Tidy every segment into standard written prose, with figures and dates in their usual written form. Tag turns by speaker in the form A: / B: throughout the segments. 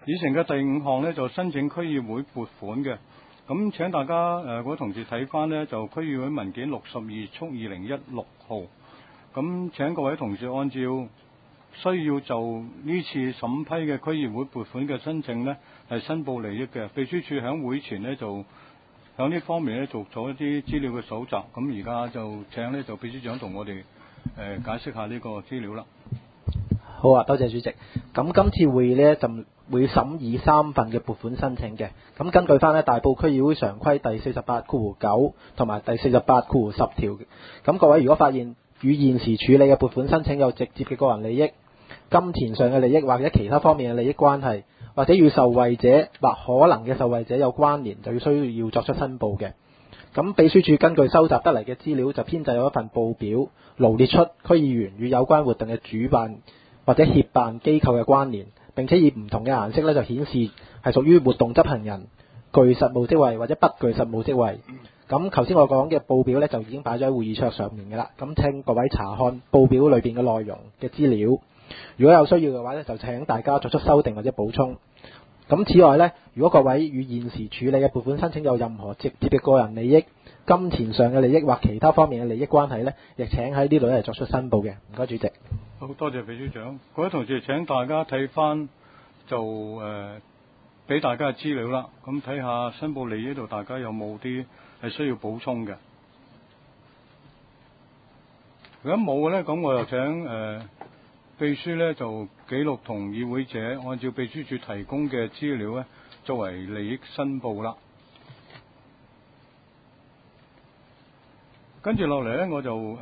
A: 議程嘅第5項呢，就申請區議會撥款嘅。咁請大家各位同事睇翻呢，就區議會文件62/2016號。咁請各位同事按照需要就呢次審批嘅區議會撥款嘅申請呢，係申報利益嘅。秘書處喺會前呢，就喺呢方面呢，做咗一啲資料嘅搜集。咁而家就請呢，就秘書長同我哋解釋下呢個資料啦。
B: 好啊，多謝主席。咁今次會議呢，就會審議3份嘅撥款申請嘅。咁根據翻呢大埔區議會常規第48/9同埋第48/10條。咁各位如果發現與現時處理嘅撥款申請有直接嘅個人利益、金錢上嘅利益或者其他方面嘅利益關係，或者與受惠者或可能嘅受惠者有關聯，就需要作出申報嘅。咁秘書處根據收集得嚟嘅資料，就編製咗一份報表，羅列出區議員與有關活動嘅主辦或者協辦機構嘅關聯，並且以唔同嘅顏色咧就顯示係屬於活動執行人、具實務職位或者不具實務職位。咁頭先我講嘅報表咧就已經擺咗喺會議桌上面嘅啦。咁請各位查看報表裏邊嘅內容嘅資料，如果有需要嘅話咧，就請大家作出修訂或者補充。咁此外呢，如果各位與現時處理嘅撥款申請有任何直接嘅個人利益、金錢上嘅利益或其他方面嘅利益關係呢，亦請喺呢度咧作出申報嘅。唔該，主席。
A: 好多謝秘書長。各位同事，請大家睇翻就俾大家嘅資料啦。咁睇下申報利益度，大家有冇啲係需要補充嘅？如果冇嘅呢，咁我又請秘書呢就記錄同議會者按照秘書處提供嘅資料呢作為利益申報啦。跟住落嚟呢，我就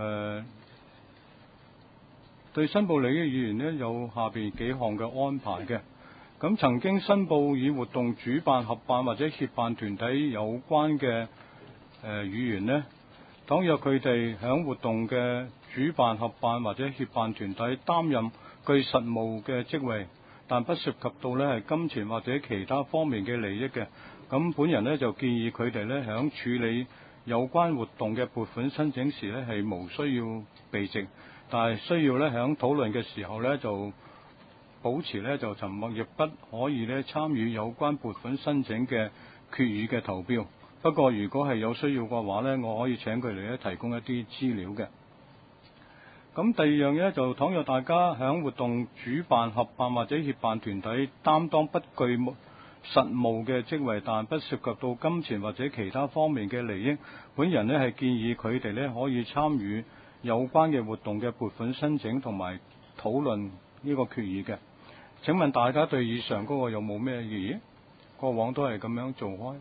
A: 對申報利益議員呢有下邊幾項嘅安排嘅。咁曾經申報以活動主辦、合辦或者協辦團體有關嘅議員呢，倘若佢哋響活動嘅主辦、合辦或者協辦團體擔任具實務嘅職位，但不涉及到呢係金錢或者其他方面嘅利益嘅，咁本人呢就建議佢哋呢響處理有關活動嘅撥款申請時呢係無需要避席，但係需要呢響討論嘅時候呢就保持呢就沉默，亦不可以呢參與有關撥款申請嘅決議嘅投票。不過如果係有需要嘅話呢，我可以請佢哋呢提供一啲資料嘅。咁第二樣嘢就倘若大家響活動主辦、合辦或者協辦團體擔當不具實務嘅職位，但不涉及到金錢或者其他方面嘅利益，本人呢係建議佢哋呢可以參與有關嘅活動嘅撥款申請同埋討論呢個決議嘅。請問大家對以上嗰個有冇咩異議？過往都係咁樣做開。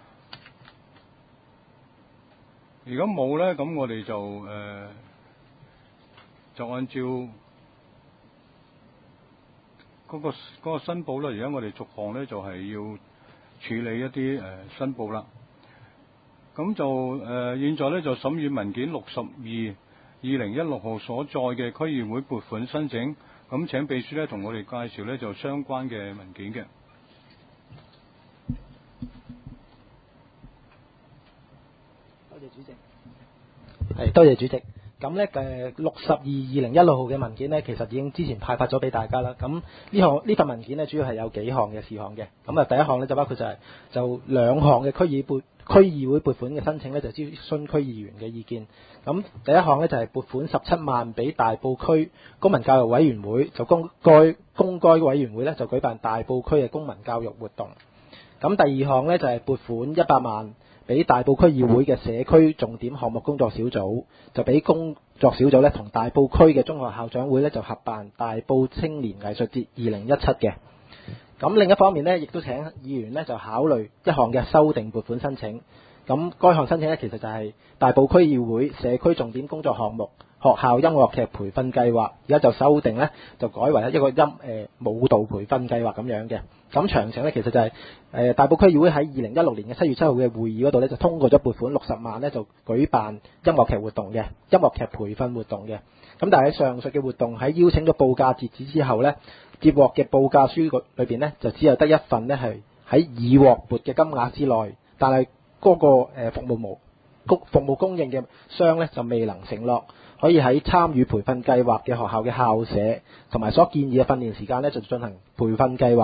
A: 如果冇呢，咁我哋就按照嗰個申報啦。而家我哋逐項呢，就係要處理一啲申報啦。咁就現在呢，就審議文件62/2016號所載嘅區議會撥款申請。咁請秘書呢同我哋介紹呢就相關嘅文件嘅。
B: 多謝主席。係，多謝主席。咁呢62/2016號嘅文件呢，其實已經之前派發咗俾大家啦。咁呢份文件呢，主要係有幾項嘅事項嘅。咁啊，第一項呢，就包括就兩項嘅區議會撥款嘅申請呢，就諮詢區議員嘅意見。咁第一項呢，就係撥款17萬俾大埔區公民教育委員會，就公該委員會呢，就舉辦大埔區嘅公民教育活動。咁第二項呢，就係撥款100萬俾大埔區議會嘅社區重點項目工作小組，就俾工作小組呢同大埔區嘅中學校長會呢，就合辦大埔青年藝術節2017嘅。咁另一方面呢，亦都請議員呢就考慮一項嘅修訂撥款申請。咁該項申請呢，其實就係大埔區議會社區重點工作項目學校音樂劇培訓計劃，而家就修訂呢，就改為一個舞蹈培訓計劃咁樣嘅。咁詳情呢，其實就係大埔區議會喺2016年嘅7月7號嘅會議嗰度呢，就通過咗撥款60萬呢，就舉辦音樂劇活動嘅音樂劇培訓活動嘅。咁但係喺上述嘅活動喺邀請咗報價截止之後呢，接獲嘅報價書裏邊呢，就只有得一份呢係喺已獲撥嘅金額之內，但係嗰個服務供應嘅商呢，就未能承諾可以喺參與培訓計劃嘅學校嘅校舍同埋所建議嘅訓練時間呢，就進行培訓計劃。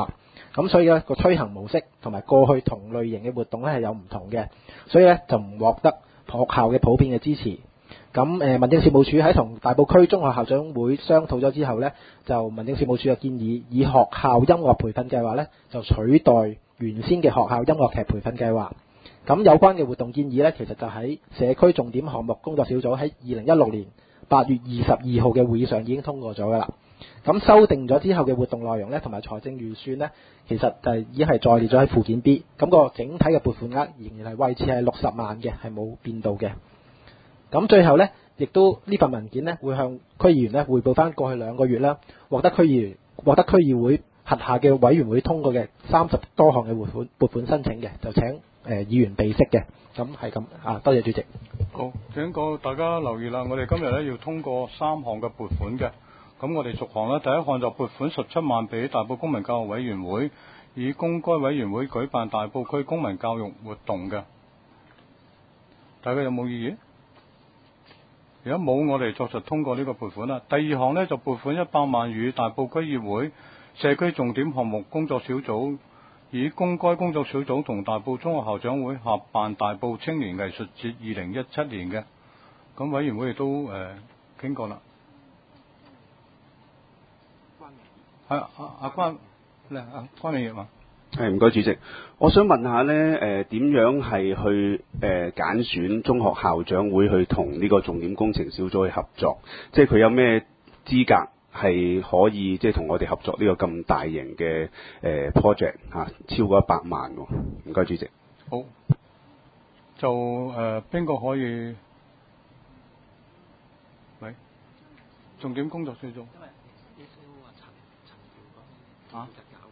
B: 咁所以咧個推行模式同埋過去同類型嘅活動咧係有唔同嘅，所以咧就唔獲得學校嘅普遍嘅支持。咁民政事務處喺同大埔區中學校長會商討咗之後呢，就民政事務處就建議以學校音樂培訓計劃呢，就取代原先嘅學校音樂劇培訓計劃。咁有關嘅活動建議呢，其實就喺社區重點項目工作小組喺2016年8月22號嘅會議上已經通過咗㗎啦。咁修訂咗之後嘅活動內容呢，同埋財政預算呢，其實就已經係再列咗喺附件 B。咁個整體嘅撥款額仍然係維持係60萬嘅，係冇變到嘅。咁最後呢，亦都呢份文件呢，會向區議員呢匯報翻過去2個月啦，獲得區議會轄下嘅委員會通過嘅30多項嘅撥款申請嘅，就請議員備悉嘅。咁係咁啊，多謝主席。
A: 好，請大家留意啦，我哋今日呢要通過3項嘅撥款嘅。咁我哋逐項啦，第一項就撥款17萬俾大埔公民教育委員會，以供該委員會舉辦大埔區公民教育活動嘅。大家有冇異議？如果冇，我哋作實通過呢個撥款啦。第二項呢，就撥款100萬予大埔區議會社區重點項目工作小組，以供該工作小組同大埔中學校長會合辦大埔青年藝術節2017年嘅。咁委員會亦都傾過啦。係關明業嘛？
C: 係，唔該主席，我想問下呢，點樣係去揀選中學校長會去同呢個重點工程小組去合作？即係佢有咩資格係可以即係同我哋合作呢個咁大型嘅project 超過100萬喎？唔該主席。
A: 好，就邊個可以？喂，重點工作小組。啊！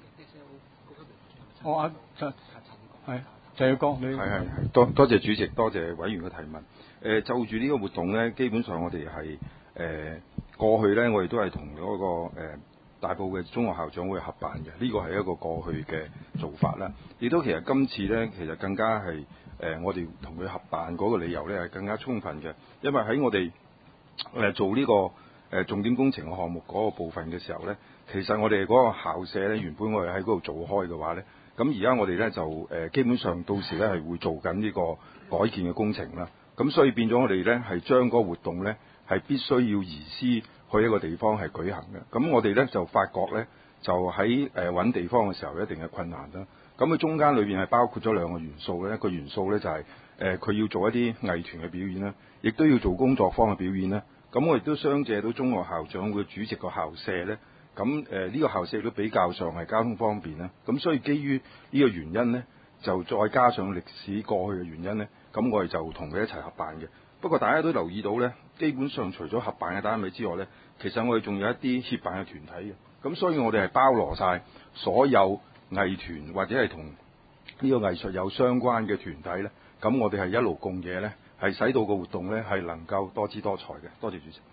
A: 我陳耀光，你
D: 係多謝主席，多謝委員嘅提問。就住呢個活動呢，基本上我哋係過去呢，我哋都係同嗰個大埔嘅中學校長會合辦嘅，呢個係一個過去嘅做法啦。亦都其實今次呢，其實更加係我哋同佢合辦嗰個理由呢係更加充分嘅，因為喺我哋做呢個重點工程嘅項目嗰個部分嘅時候呢，其實我哋嗰個校舍呢，原本我哋喺嗰度做開嘅話呢，咁而家我哋呢，就基本上到時呢係會做緊呢個改建嘅工程啦。咁所以變咗我哋呢係將嗰個活動呢係必須要移師去一個地方係舉行嘅。咁我哋呢就發覺呢，就喺揾地方嘅時候一定係困難啦。咁佢中間裏邊係包括咗2個元素呢，一個元素呢就係佢要做一啲藝團嘅表演啦，亦都要做工作坊嘅表演啦。咁我亦都相借到中學校長會主席個校舍呢。咁呢個校舍都比較上係交通方便啦。咁所以基於呢個原因呢，就再加上歷史過去嘅原因呢，咁我哋就同佢一齊合辦嘅。不過大家都留意到呢，基本上除咗合辦嘅單位之外呢，其實我哋仲有一啲協辦嘅團體嘅。咁所以我哋係包羅晒所有藝團或者係同呢個藝術有相關嘅團體呢。咁我哋係一勞共嘢呢，係使到個活動呢係能夠多姿多彩嘅。多謝主席。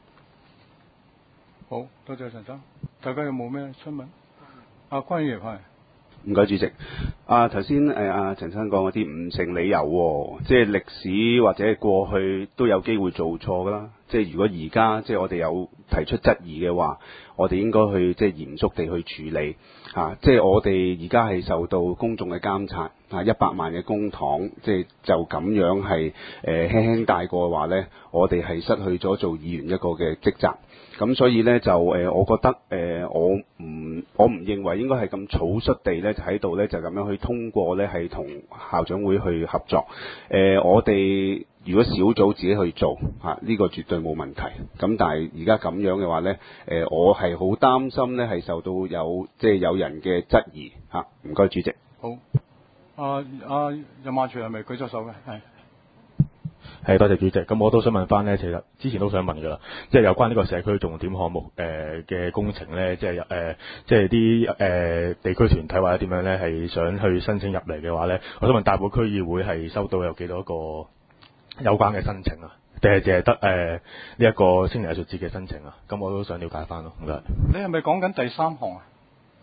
A: 好多謝陳生，大家有冇咩詢問？關議員係。
C: 唔該主席。頭先陳生講嗰啲唔成理由喎，即係歷史或者過去都有機會做錯噶啦。即係如果而家即係我哋有提出質疑嘅話，我哋應該去即係嚴肅地去處理。即係我哋而家係受到公眾嘅監察，100萬嘅公帑，即係就咁樣係輕輕帶過嘅話呢，我哋係失去咗做議員一個嘅職責。咁所以呢，就我覺得我唔認為應該係咁草率地呢，就喺度呢，就咁樣去通過呢，係同校長會去合作。我哋如果小組自己去做呢個絕對冇問題。咁但係而家咁樣嘅話呢，我係好擔心呢，係受到有人嘅質疑嚇。唔該主席。
A: 好。任萬全係咪舉咗手嘅？
E: 係，多謝主席。咁我都想問翻呢，其實之前都想問㗎啦，即係有關呢個社區重點項目嘅工程呢，即係啲地區團體或者點樣呢，係想去申請入嚟嘅話呢，我想問大埔區議會係收到有幾多個有關嘅申請啊？定係淨係得呢一個青年藝術節嘅申請啊？咁我都想了解翻咯。唔該。
A: 你係咪講緊第3項啊？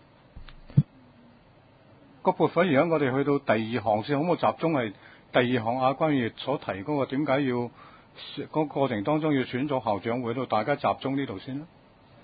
A: 個撥款而家我哋去到第2項先，可唔可以集中係第2項關於所提嗰個點解要嗰過程當中要選咗校長會度，大家集中呢度先啦。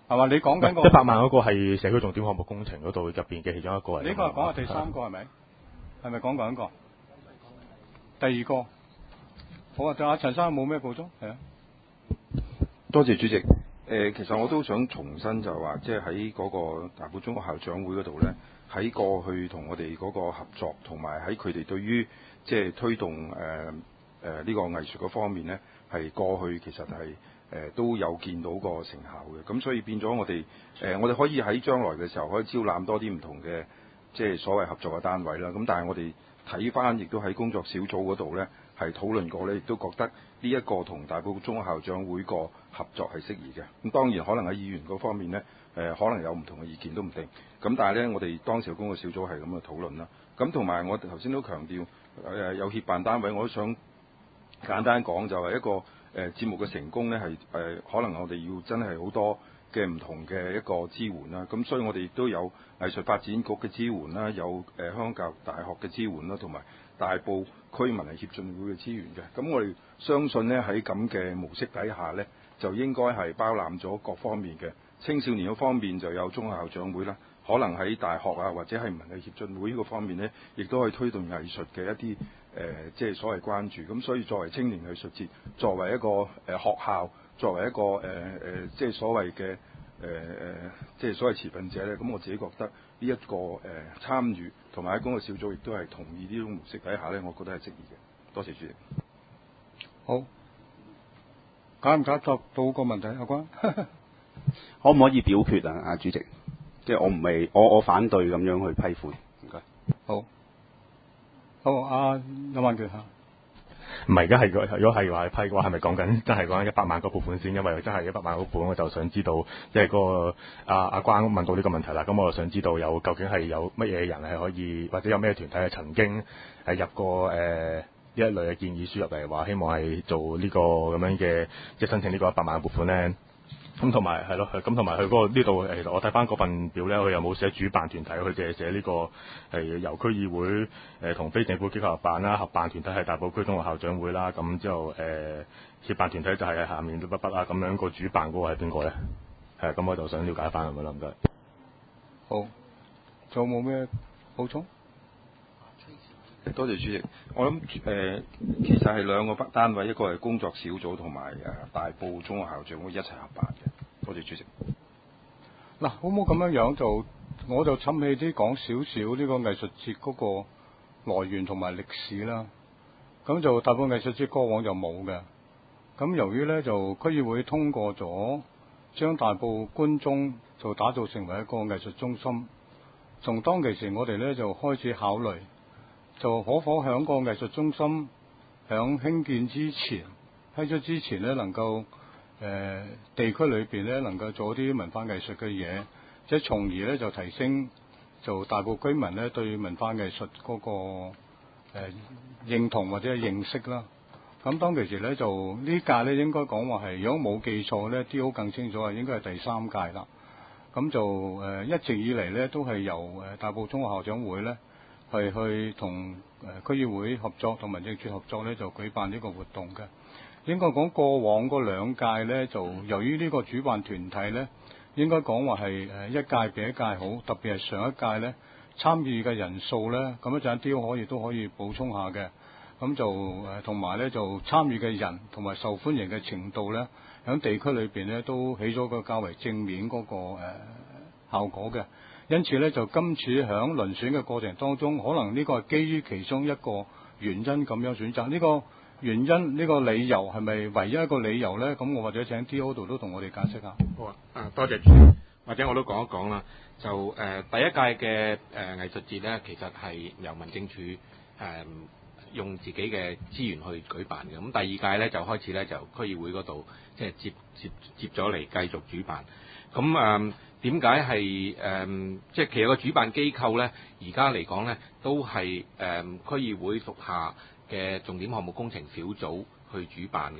A: 係嘛？你講緊個
E: 100萬嗰個係社區重點項目工程嗰度入邊嘅其中一個嚟。
A: 呢個係講下第三個係咪？係咪講緊一個？第二個。好啊，就阿陳生有冇咩補充？係啊。
D: 多謝主席。其實我都想重申就係話，即係喺嗰個大埔中學校長會嗰度呢，喺過去同我哋嗰個合作，同埋喺佢哋對於即係推動呢個藝術嗰方面呢，係過去其實係都有見到個成效嘅。咁所以變咗我哋可以喺將來嘅時候可以招攬多啲唔同嘅即係所謂合作嘅單位啦。咁但係我哋睇翻亦都喺工作小組嗰度呢，係討論過呢，亦都覺得呢一個同大埔中學校長會個合作係適宜嘅。咁當然可能喺議員嗰方面呢，可能有唔同嘅意見都唔定。咁但係呢，我哋當時嘅工作小組係咁嘅討論啦。咁同埋我頭先都強調有協辦單位，我都想簡單講就係一個節目嘅成功呢，係可能我哋要真係好多嘅唔同嘅一個支援啦。咁所以我哋亦都有藝術發展局嘅支援啦，有香港教育大學嘅支援啦，同埋大埔區文藝協進會嘅資源嘅。咁我哋相信呢，喺咁嘅模式底下呢，就應該係包攬咗各方面嘅。青少年嗰方面就有中學校長會啦，可能喺大學啊或者係文藝協進會呢個方面呢，亦都可以推動藝術嘅一啲即係所謂關注。咁所以作為青年藝術節，作為一個學校，作為一個即係所謂嘅即係所謂持份者呢，咁我自己覺得呢一個參與同埋喺工作小組亦都係同意呢種模式底下呢，我覺得係適宜嘅。多謝主席。
A: 好，解唔解答到個問題有關？
C: 可唔可以表決啊？啊，主席，即係我反對咁樣去批款。唔該。
A: 好，阿有問佢嚇。
E: 唔係，而家係如果係話批嘅話，係咪講緊真係講緊100萬個撥款先？因為真係100萬個撥款，我就想知道，即係個阿關問到呢個問題啦。咁我就想知道究竟係有乜嘢人係可以，或者有咩團體係曾經係入過呢一類嘅建議書入嚟，話希望係做呢個咁樣嘅，即係申請呢個100萬嘅撥款咧。咁同埋係咯，咁同埋佢嗰個呢度其實我睇翻嗰份表咧，佢又冇寫主辦團體，佢淨係寫呢個係由區議會同非政府機構合辦啦，合辦團體係大埔區中學校長會啦，咁之後協辦團體就係下面都不啦，咁樣個主辦嗰個係邊個咧？係咁我就想了解翻咁樣啦，唔該。
A: 好，仲有冇咩補充？
D: 多謝主席。我諗其實係兩個單位，一個係工作小組同埋大埔中學校長會一齊合辦嘅。多謝主席。
A: 嗱，好唔好咁樣我就侵氣啲講少少呢個藝術節嗰個來源同埋歷史啦。咁就大埔藝術節過往就冇嘅。咁由於呢，就區議會通過咗將大埔官中就打造成為一個藝術中心，從當其時我哋呢，就開始考慮。就可否響個藝術中心響興建之前批咗之前呢，能夠地區裏邊呢，能夠做啲文化藝術嘅嘢，即係從而呢，就提升就大埔居民呢對文化藝術嗰個認同或者係認識啦。咁當其時呢，就呢屆呢應該講話係，如果冇記錯呢，啲好更清楚係應該係第3屆啦。咁就一直以嚟呢，都係由大埔中學校長會呢。係去同區議會合作同民政處合作呢，就舉辦呢個活動嘅。應該講過往嗰2屆呢，就由於呢個主辦團體呢，應該講話係一屆比一屆好，特別係上一屆呢，參與嘅人數呢，咁一陣啲都可以補充下嘅。咁就同埋呢，就參與嘅人同埋受歡迎嘅程度呢，喺地區裏邊呢，都起咗個較為正面嗰個效果嘅。因此呢，就今次喺遴選嘅過程當中，可能呢個係基於其中一個原因咁樣選擇。呢個原因呢個理由係咪唯一一個理由呢？咁我或者請 T.O. 度都同我哋解釋下。
F: 好啊，多謝主席，或者我都講一講啦。就第一屆嘅藝術節呢，其實係由民政處用自己嘅資源去舉辦嘅。咁第2屆呢，就開始呢，就區議會嗰度即係接咗嚟繼續主辦。咁點解係即係其實個主辦機構呢，而家嚟講呢，都係區議會屬下嘅重點項目工程小組去主辦嘅。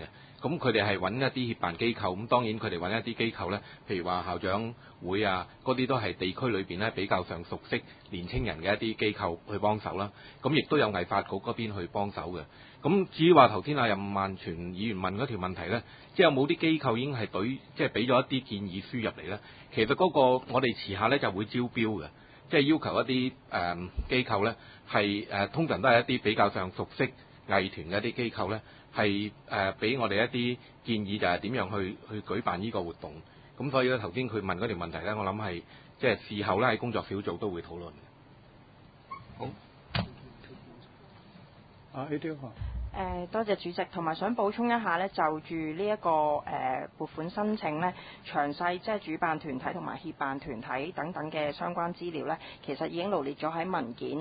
F: 咁佢哋係揾一啲協辦機構，咁當然佢哋揾一啲機構呢，譬如話校長會啊，嗰啲都係地區裏邊呢比較上熟悉年青人嘅一啲機構去幫手啦。咁亦都有藝發局嗰邊去幫手嘅。咁至於話頭先任萬全議員問嗰條問題呢，即係有冇啲機構已經係即係俾咗一啲建議書入嚟呢？其實嗰個我哋遲下呢就會招標嘅，即係要求一啲機構呢係通常都係一啲比較上熟悉藝團嘅一啲機構呢，係俾我哋一啲建議，就係點樣去舉辦呢個活動。咁所以咧頭先佢問嗰條問題呢，我諗係即係事後呢喺工作小組都會討論嘅。
A: 好。AD
G: 多謝主席，同埋想補充一下呢，就住呢一個撥款申請呢，詳細即係主辦團體同埋協辦團體等等嘅相關資料呢，其實已經羅列咗喺文件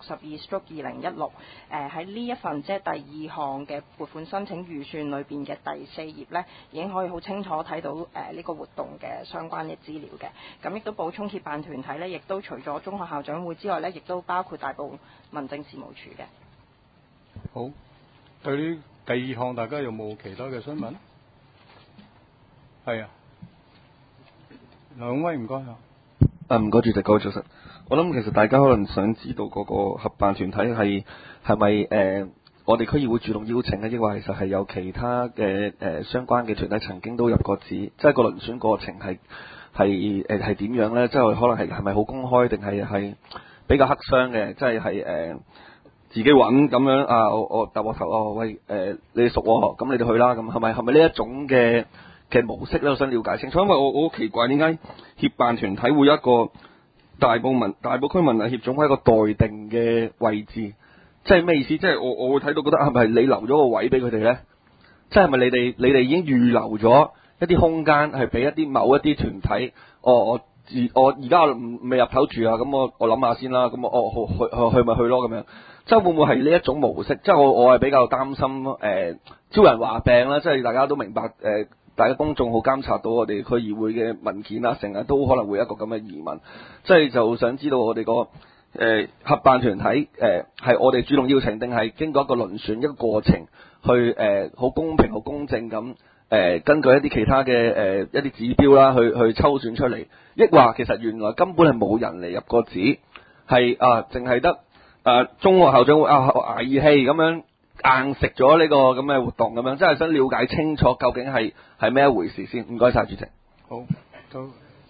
G: 62/2016喺呢一份即係第二項嘅撥款申請預算裏邊嘅第4頁呢，已經可以好清楚睇到呢個活動嘅相關嘅資料嘅。咁亦都補充協辦團體呢，亦都除咗中學校長會之外呢，亦都包括大埔民政事務處嘅。
A: 好。對於第二項，大家有冇其他嘅詢問？係啊，兩位唔該啊。
H: 唔該主席，各位早晨。我諗其實大家可能想知道嗰個合辦團體係咪我哋區議會主動邀請咧，抑或其實係有其他嘅相關嘅團體曾經都入過紙，即係個遴選過程係點樣咧？即係可能係咪好公開，定係比較黑箱嘅？即係自己揾咁樣啊！我搭膊頭喂你哋熟喎，咁你哋去啦。咁係咪呢一種嘅模式咧？我想了解清楚，因為我好奇怪點解協辦團體會有一個大埔區文藝協總會一個待定嘅位置，即係咩意思？即係我會睇到覺得係咪你留咗個位俾佢哋咧？即係咪你哋已經預留咗一啲空間係俾一啲某一啲團體？我而家未入頭住啊，咁我諗下先啦。咁我去咪去咯咁樣。即係會唔會係呢一種模式？即係我係比較擔心招人話病啦。即係大家都明白大家公眾好監察到我哋區議會嘅文件啦，成日都可能會有一個咁嘅疑問。即係就想知道我哋個合辦團體係我哋主動邀請，定係經過一個遴選一個過程去好公平好公正咁根據一啲其他嘅一啲指標啦去抽選出嚟，抑或其實原來根本係冇人嚟入過紙，係淨係得中學校長會捱義氣咁樣硬食咗呢個咁嘅活動咁樣，真係想了解清楚究竟係咩一回事先。唔該晒主席。
A: 好，都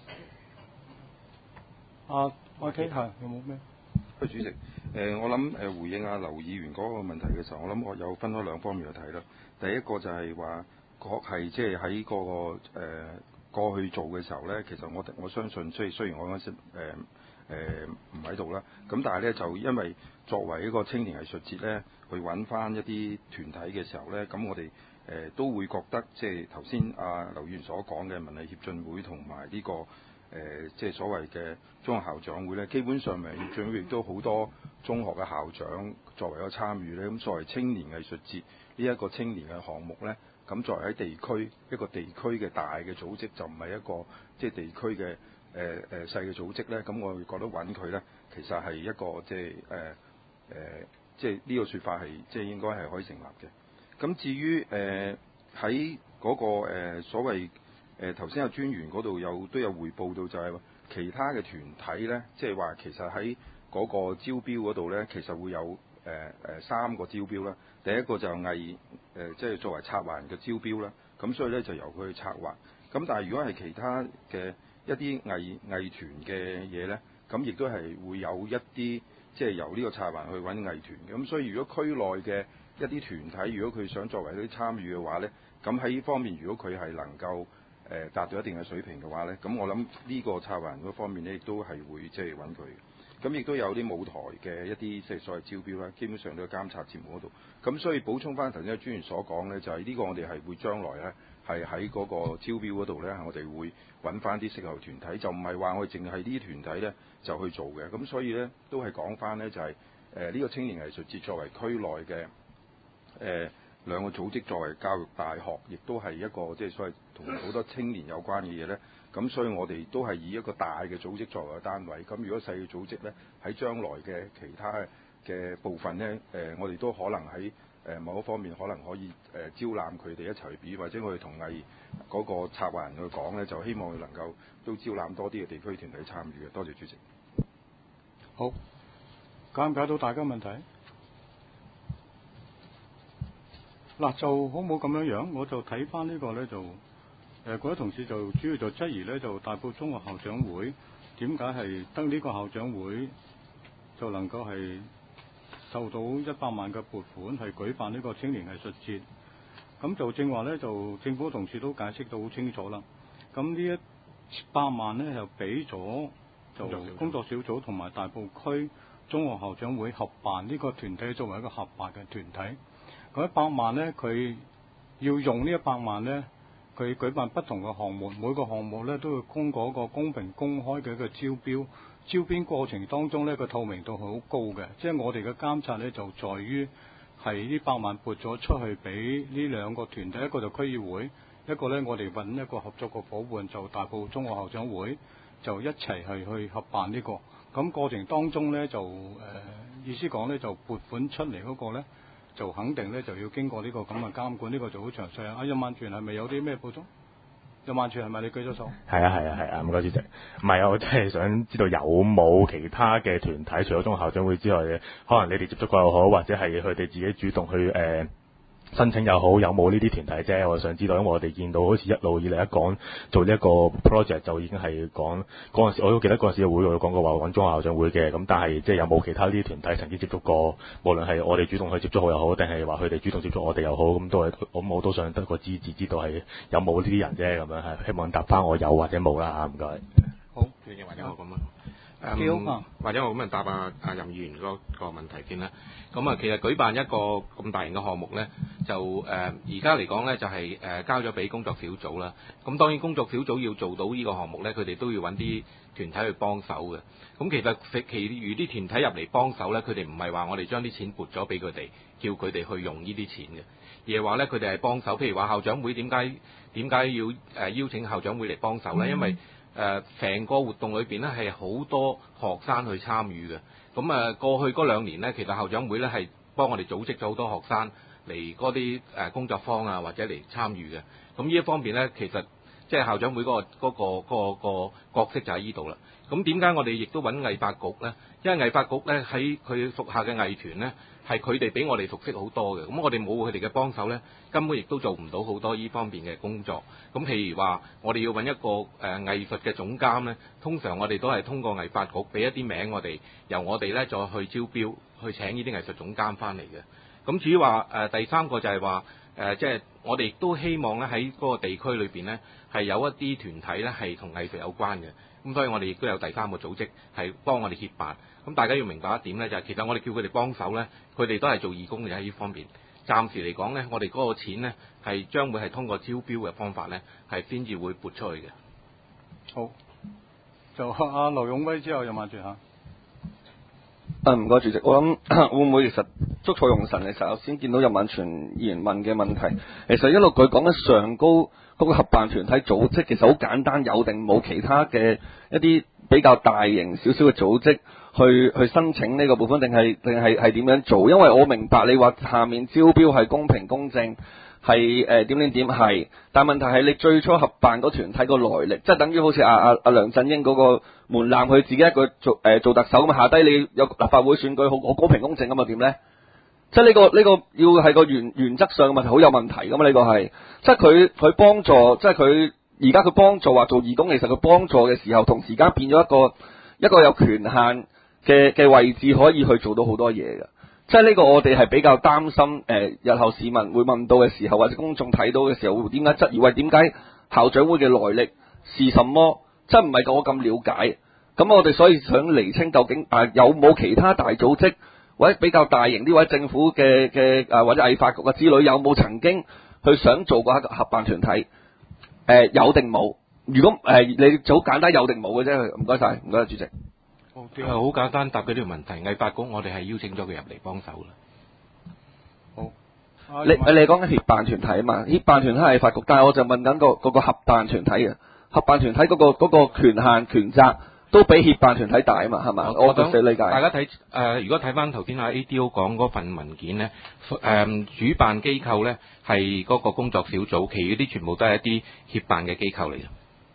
A: 我睇下有冇咩？
D: 主席，我諗回應阿劉議員嗰個問題嘅時候，我諗我有分開兩方面去睇啦。第一個就係話確係即係喺個過去做嘅時候咧，其實我相信雖然我嗰陣時唔喺度啦，咁但係咧就因為作為一個青年藝術節咧，去揾翻一啲團體嘅時候咧，咁我哋都會覺得即係頭先阿劉議員所講嘅文藝協進會同埋呢個即係所謂嘅中學校長會咧，基本上文藝協進會亦都好多中學嘅校長作為一個參與咧，咁作為青年藝術節呢一個青年嘅項目咧，咁作為喺地區一個地區嘅大嘅組織，就唔係一個即係地區嘅細嘅組織咧，咁我覺得揾佢咧，其實係一個即係即係呢個説法係即係應該係可以成立嘅。咁至於喺嗰個所謂頭先有專員嗰度都有匯報到，就係其他嘅團體咧，即係話其實喺嗰個招標嗰度咧，其實會有3個招標啦。第一個就係即係作為策劃人嘅招標啦，咁所以咧就由佢去策劃。咁但係如果係其他嘅一啲藝團嘅嘢咧，咁亦都係會有一啲即係由呢個策劃人去揾藝團嘅。咁所以如果區內嘅一啲團體，如果佢想作為啲參與嘅話咧，咁喺呢方面如果佢係能夠達到一定嘅水平嘅話咧，咁我諗呢個策劃人嗰方面咧，亦都係會即係揾佢。咁亦都有啲舞台嘅一啲即係所謂招標啦，基本上都係監察節目嗰度。咁所以補充翻頭先專員所講咧，就係呢個我哋係會將來咧係喺嗰個招標嗰度咧，我哋會揾翻啲適合團體，就唔係話我哋淨係呢啲團體咧就去做嘅。咁所以咧都係講翻咧就係呢個青年藝術節作為區內嘅兩個組織，作為教育大學，亦都係一個即係所謂同好多青年有關嘅嘢咧。咁所以我哋都係以一個大嘅組織作為單位。咁如果細嘅組織咧，喺將來嘅其他嘅部分咧，我哋都可能喺某一方面可能可以招攬佢哋一齊去表演，或者我哋同藝嗰個策劃人去講呢，就希望能夠都招攬多啲嘅地區團體參與嘅。多謝主席。
A: 好，解唔解到大家問題？嗱，就好冇咁樣，我就睇翻呢個呢，就嗰位同事就主要就質疑呢，就大埔中學校長會點解係得呢個校長會就能夠係受到100萬嘅撥款係舉辦呢個青年藝術節。咁就正話呢，就政府同事都解釋到好清楚啦。咁呢100萬呢，就俾咗就工作小組同埋大埔區中學校長會合辦呢個團體作為一個合辦嘅團體。嗰100萬呢，佢要用呢100萬呢，佢舉辦不同嘅項目，每個項目呢都要經過一個公平公開嘅一個招標。招標過程當中呢，個透明度係好高嘅，即係我哋嘅監察呢，就在於係呢100萬撥咗出去俾呢兩個團體，一個就區議會，一個呢我哋揾一個合作嘅伙伴就大埔中學校長會，就一齊係去合辦呢個。咁過程當中呢，就意思講呢，就撥款出嚟嗰個呢，就肯定呢就要經過呢個咁嘅監管，呢個就好詳細。阿任萬全係咪有啲咩補充？任萬全係咪你舉咗手？
E: 係啊，唔該主席。唔係啊，我真係想知道有冇其他嘅團體，除咗中學校長會之外嘅，可能你哋接觸過又好，或者係佢哋自己主動去申請又好，有冇呢啲團體啫？我想知道，因為我哋見到好似一路以嚟一講做呢一個 project 就已經係講嗰陣時，我都記得嗰陣時嘅會我講過話揾中學校長會嘅，咁但係即係有冇其他呢啲團體曾經接觸過？無論係我哋主動去接觸好又好，定係話佢哋主動接觸我哋又好，咁都係我都想得個知道係有冇呢啲人啫，咁樣係希望答翻我有或者冇啦嚇，唔該。
F: 好，或者我咁啊。或者我咁樣答阿任議員嗰個問題先啦。咁啊，其實舉辦一個咁大型嘅項目呢，就而家嚟講呢，就係交咗俾工作小組啦。咁當然工作小組要做到呢個項目呢，佢哋都要揾啲團體去幫手嘅。咁其實其餘啲團體入嚟幫手呢，佢哋唔係話我哋將啲錢撥咗俾佢哋，叫佢哋去用呢啲錢嘅，而係話呢，佢哋係幫手。譬如話校長會點解要邀請校長會嚟幫手呢？因為成個活動裏邊咧係好多學生去參與嘅，咁過去嗰2年呢，其實校長會咧係幫我哋組織咗好多學生嚟嗰啲工作坊啊，或者嚟參與嘅。咁呢一方面呢，其實即係校長會嗰個角色就喺呢度啦。咁點解我哋亦都揾藝發局呢？因為藝發局呢，喺佢屬下嘅藝團呢，係佢哋比我哋熟悉好多嘅。咁我哋冇佢哋嘅幫手呢，根本亦都做唔到好多呢方面嘅工作。咁譬如話，我哋要揾一個藝術嘅總監呢，通常我哋都係通過藝發局俾一啲名我哋，由我哋呢再去招標，去請呢啲藝術總監翻嚟嘅。咁至於話第三個就係話即係我哋亦都希望呢喺嗰個地區裏邊呢，係有一啲團體呢係同藝術有關嘅。咁所以我哋亦都有第3個組織係幫我哋協辦。咁大家要明白一點呢，就係其實我哋叫佢哋幫手呢，佢哋都係做義工嘅喺呢方面。暫時嚟講呢，我哋嗰個錢呢係將會係通過招標嘅方法呢，係先至會撥出去嘅。
A: 好，就阿劉勇威之後任萬全嚇。
H: 唔該主席，我諗會唔會其實捉錯用神嘅時候，先見到任萬全議員問嘅問題，其實一路佢講緊上高嗰個合辦團體組織，其實好簡單，有定冇其他嘅一啲比較大型少少嘅組織去申請呢個部分，定係點樣做？因為我明白你話下面招標係公平公正，係點係，但問題係你最初合辦嗰團體個來歷，即係等於好似阿梁振英嗰個門檻，佢自己一個做特首咁啊，下低你有立法會選舉好公平公正咁啊，點咧？即係呢個要係個原則上嘅問題，好有問題㗎嘛？呢個係即係佢幫助，即係佢而家佢幫助話做義工，其實佢幫助嘅時候，同時間變咗一個有權限嘅位置，可以去做到好多嘢嘅。即係呢個我哋係比較擔心，日後市民會問到嘅時候，或者公眾睇到嘅時候，點解質疑？喂，點解校長會嘅來歷是什麼？即係唔係我咁了解？咁我哋所以想釐清究竟有冇其他大組織或者比較大型啲或者政府嘅或者藝發局嘅之類，有冇曾經去想做過一個合辦團體？有定冇？如果你就好簡單有定冇嘅啫。唔該晒，唔該主席。
F: 好簡單答佢呢個問題，藝發局我哋係邀請咗佢入嚟幫手啦。
H: 好，你講緊協辦團體啊嘛？協辦團體係藝發局，但係我就問緊個合辦團體啊，合辦團體嗰個權限權責都比協辦團體大啊嘛，係嘛？我
F: 想
H: 嘅理解。
F: 大家睇如果睇翻頭先阿 ADO 講嗰份文件咧，主辦機構咧係嗰個工作小組，其餘啲全部都係一啲協辦嘅機構嚟嘅。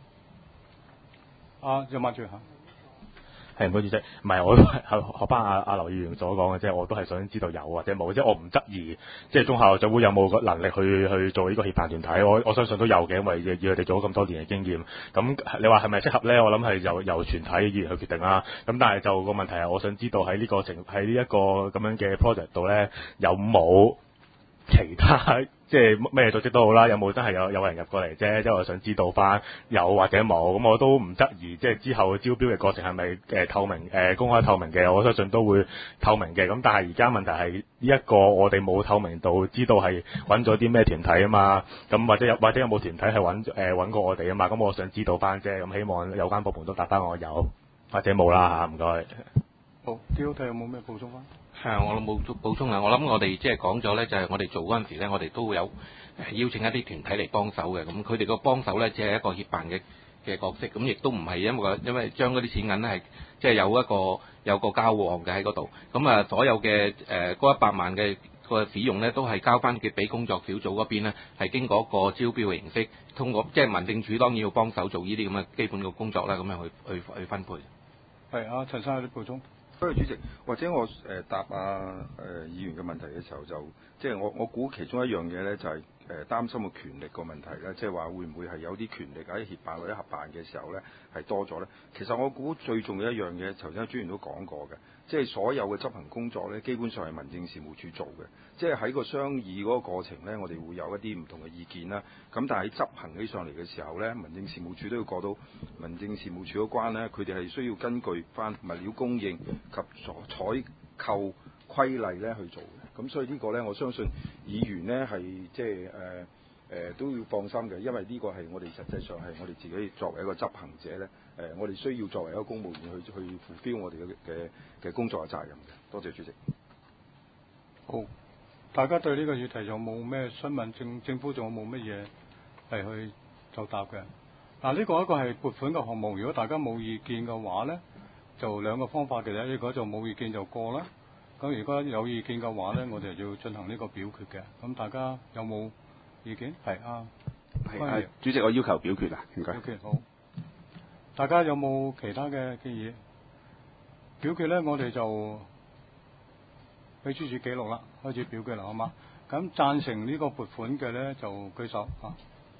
A: 有馬住嚇。
E: 係唔好意思，唔係我學翻阿劉議員所講嘅啫，我都係想知道有或者冇，即係我唔質疑，即係中校總會有冇個能力去做呢個協辦團體，我相信都有嘅，因為以佢哋做咗咁多年嘅經驗。咁你話係咪適合咧？我諗係由全體議員去決定啦。咁但係就個問題係，我想知道喺呢一個咁樣嘅 project 度咧，有冇其他即係咩組織都好啦，有冇真係有人入過嚟啫？即係我想知道翻有或者冇，咁我都唔質疑，即係之後招標嘅過程係咪透明公開透明嘅？我相信都會透明嘅。咁但係而家問題係呢一個我哋冇透明度，知道係揾咗啲咩團體啊嘛？咁或者有冇團體係揾過我哋啊嘛？咁我想知道翻啫。咁希望有關部門都答翻我有或者冇啦嚇，唔該。
A: 好，DO有冇咩補充翻？
F: 我冇補充啦。我諗我哋即係講咗咧，就係我哋做嗰陣時咧，我哋都會有邀請一啲團體嚟幫手嘅。咁佢哋個幫手咧，只係一個協辦嘅角色。咁亦都唔係因為將嗰啲錢銀咧係即係有個交往嘅喺嗰度。咁所有嘅嗰100萬嘅個使用咧，都係交翻俾工作小組嗰邊咧，係經過一個招標嘅形式，通過即係民政處當然要幫手做呢啲咁嘅基本嘅工作啦，咁樣去分配。
A: 係陳生有啲補充。
D: 不過主席，或者我答議員嘅問題嘅時候，即係我估其中一樣嘢咧，就係擔心個權力個問題咧，即係話會唔會係有啲權力喺協辦或者合辦嘅時候咧係多咗咧？其實我估最重要一樣嘢，頭先專員都講過嘅，即係所有嘅執行工作咧，基本上係民政事務處做嘅，即係喺個商議嗰個過程咧，我哋會有一啲唔同嘅意見啦。咁但係喺執行起上嚟嘅時候咧，民政事務處都要過到民政事務處嗰關咧，佢哋係需要根據翻物料供應及採購規例咧去做嘅。咁所以呢個咧，我相信議員咧係即係都要放心嘅，因為呢個係我哋實際上係我哋自己作為一個執行者咧，我哋需要作為一個公務員去fulfill我哋嘅工作嘅責任嘅。多謝主席。
A: 好，大家對呢個議題有冇咩詢問？政府仲有冇乜嘢係去就答嘅？嗱，呢個一個係撥款嘅項目，如果大家冇意見嘅話咧，就兩個方法嘅啫。如果就冇意見就過啦。咁如果有意見嘅話咧，我哋要進行呢個表決嘅。咁大家有冇意見？係
C: 主席，我要求表決啊，唔該。
A: 表決好。大家有冇其他嘅建議？表決咧，我哋就俾主持記錄啦，開始表決啦，好嗎？咁贊成呢個撥款嘅咧，就舉手啊。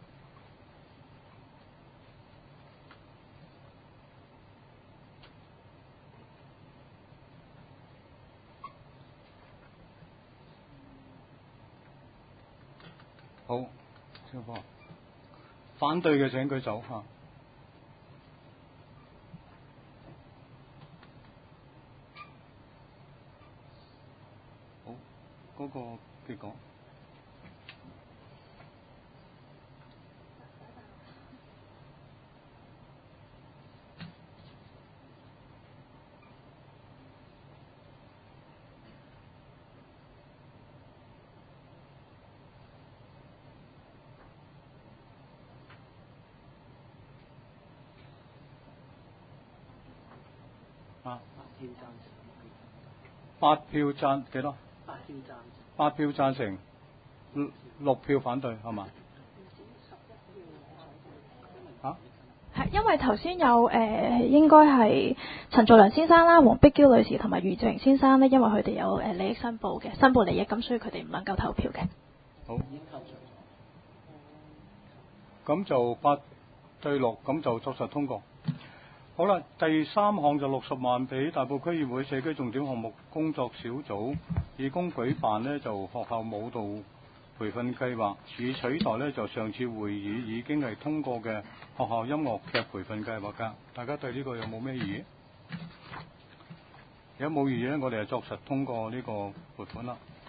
A: 好，消防。反對嘅請舉手嚇。好，嗰個結果。8票贊幾多？8票贊成，6票反對，係嘛？
I: 係因為頭先有應該係陳造良先生啦、黃碧嬌女士同埋余志榮先生呢，因為佢哋有利益申報利益，咁所以佢哋唔能夠投票嘅。
A: 好，咁就8對6，咁就作實通過。好啦，第3項就60萬俾大埔區議會社區重點項目工作小組，以供舉辦呢就學校舞蹈培訓計劃，以取代呢就上次會議已經係通過嘅學校音樂劇培訓計劃㗎。大家對呢個有冇咩異議？如果冇異議呢，我哋就作實通過呢個撥款啦。